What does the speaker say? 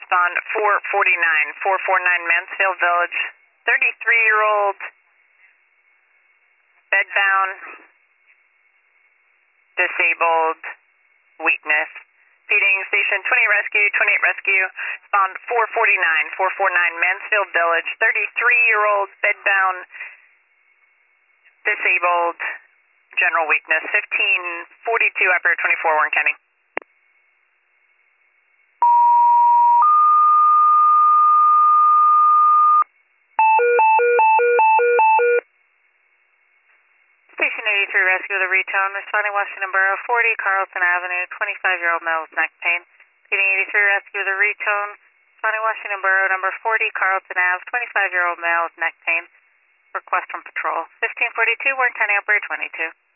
Respond 449, 449 Mansfield Village. 33-year-old, bedbound, disabled, weakness. Feeding station 20 rescue, 28 rescue. Respond 449, 449 Mansfield Village. 33-year-old, bedbound, disabled, general weakness. 1542 after 24 Warren County. Station 83 rescue with a retone. Responding Washington Borough, 40 Carlton Avenue. 25-year-old male with neck pain. Feeding 83 rescue with a retone. Responding Washington Borough, number 40 Carlton Ave. 25-year-old male with neck pain. Request from patrol. 1542 Warren County Operator 22.